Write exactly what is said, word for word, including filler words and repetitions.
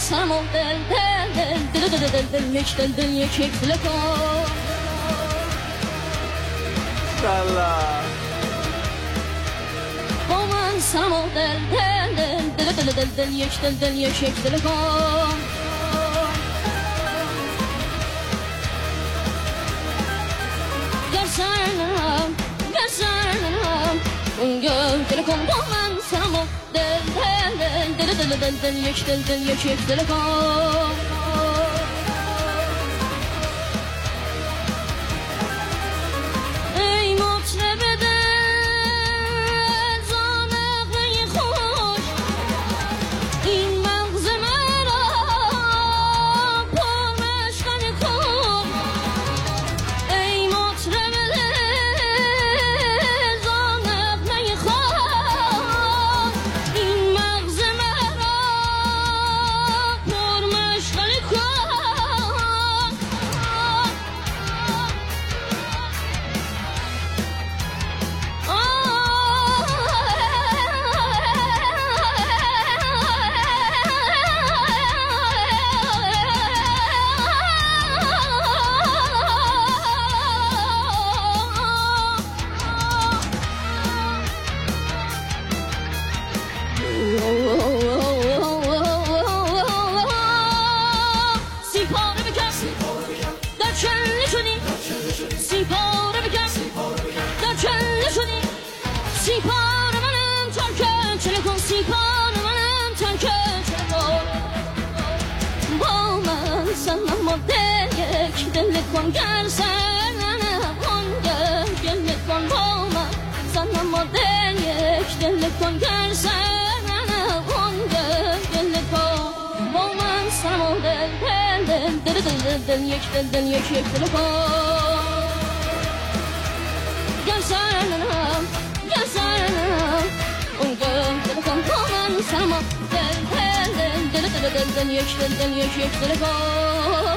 سرم و دل دل دل دل دل دل دل یک دل دل یک یک دل کن با من سرم و دل دل دل دل دل دل یک دل دل یک یک دل کن گر سرم گر سرم گل دل کن با من سرم و دل دل دل دل دل دل یک دل دل یک یک دل کن ای مطرب دل زانقه خوش این مغز مرا پر مشغله کن ای مطرب دل زانقه خوش این مغز مرا پر مشغله کن سیپاره بکن در چله شدی سیپاره بکن در چله شدی سیپاره منم ترکه چله کن سیپاره منم ترکه چله کن با من سنم و دل یک دل کن گر سنم کن گل کن با من سنم و دل یک دل کن گر سنم کن گل کن با من سنم و دل دل دل دل دل دل یک دل دل یک یک دل کن گر سنم گر سنم اون گل دل کن با من سنم و دل دل دل دل دل دل یک دل دل یک یک دل کن